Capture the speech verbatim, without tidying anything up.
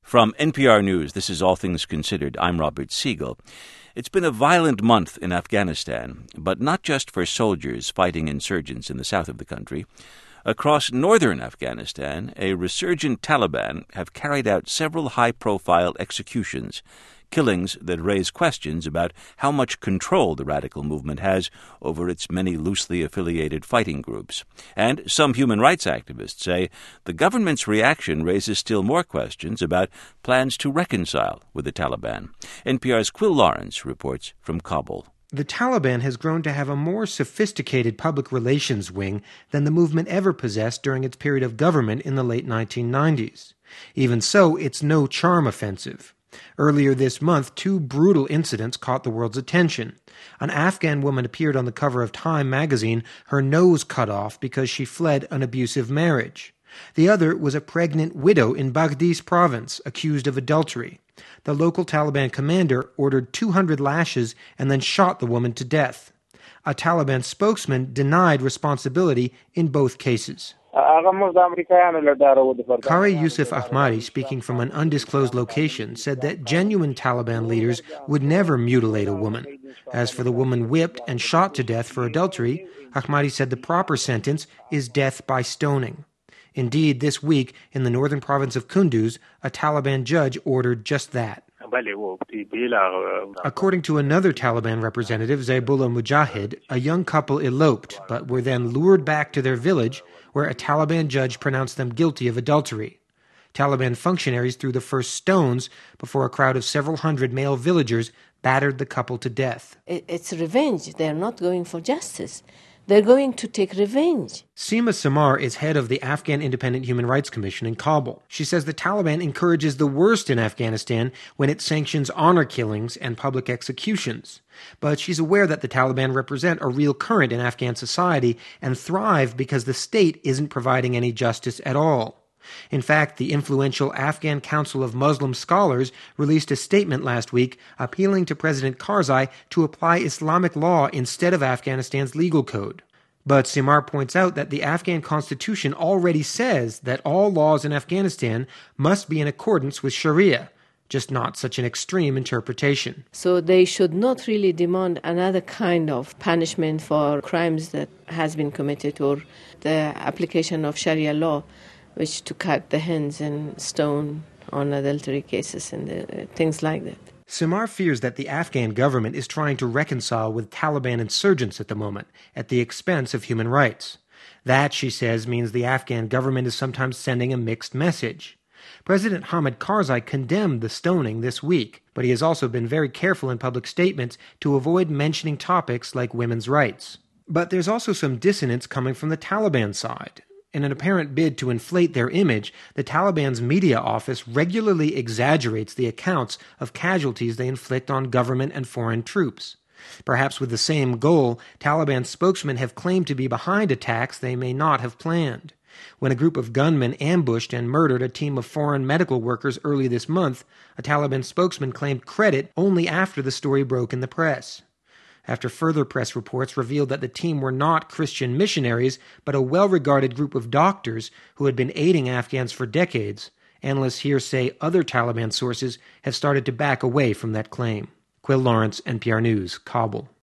From N P R News, this is All Things Considered. I'm Robert Siegel. It's been a violent month in Afghanistan, but not just for soldiers fighting insurgents in the south of the country. Across northern Afghanistan, a resurgent Taliban have carried out several high-profile executions, killings that raise questions about how much control the radical movement has over its many loosely affiliated fighting groups. And some human rights activists say the government's reaction raises still more questions about plans to reconcile with the Taliban. N P R's Quill Lawrence reports from Kabul. The Taliban has grown to have a more sophisticated public relations wing than the movement ever possessed during its period of government in the late nineteen nineties. Even so, it's no charm offensive. Earlier this month, two brutal incidents caught the world's attention. An Afghan woman appeared on the cover of Time magazine, her nose cut off because she fled an abusive marriage. The other was a pregnant widow in Baghdis province, accused of adultery. The local Taliban commander ordered two hundred lashes and then shot the woman to death. A Taliban spokesman denied responsibility in both cases. Qari Yusuf Ahmadi, speaking from an undisclosed location, said that genuine Taliban leaders would never mutilate a woman. As for the woman whipped and shot to death for adultery, Ahmadi said the proper sentence is death by stoning. Indeed, this week, in the northern province of Kunduz, a Taliban judge ordered just that. According to another Taliban representative, Zaybullah Mujahid, a young couple eloped, but were then lured back to their village, where a Taliban judge pronounced them guilty of adultery. Taliban functionaries threw the first stones before a crowd of several hundred male villagers battered the couple to death. It's revenge. They're not going for justice. They're going to take revenge. Seema Samar is head of the Afghan Independent Human Rights Commission in Kabul. She says the Taliban encourages the worst in Afghanistan when it sanctions honor killings and public executions. But she's aware that the Taliban represent a real current in Afghan society and thrive because the state isn't providing any justice at all. In fact, the influential Afghan Council of Muslim Scholars released a statement last week appealing to President Karzai to apply Islamic law instead of Afghanistan's legal code. But Simar points out that the Afghan constitution already says that all laws in Afghanistan must be in accordance with Sharia, just not such an extreme interpretation. So they should not really demand another kind of punishment for crimes that has been committed or the application of Sharia law, which to cut the hands and stone on adultery cases and uh, things like that. Samar fears that the Afghan government is trying to reconcile with Taliban insurgents at the moment, at the expense of human rights. That, she says, means the Afghan government is sometimes sending a mixed message. President Hamid Karzai condemned the stoning this week, but he has also been very careful in public statements to avoid mentioning topics like women's rights. But there's also some dissonance coming from the Taliban side. In an apparent bid to inflate their image, the Taliban's media office regularly exaggerates the accounts of casualties they inflict on government and foreign troops. Perhaps with the same goal, Taliban spokesmen have claimed to be behind attacks they may not have planned. When a group of gunmen ambushed and murdered a team of foreign medical workers early this month, a Taliban spokesman claimed credit only after the story broke in the press. After further press reports revealed that the team were not Christian missionaries, but a well-regarded group of doctors who had been aiding Afghans for decades, analysts here say other Taliban sources have started to back away from that claim. Quill Lawrence, N P R News, Kabul.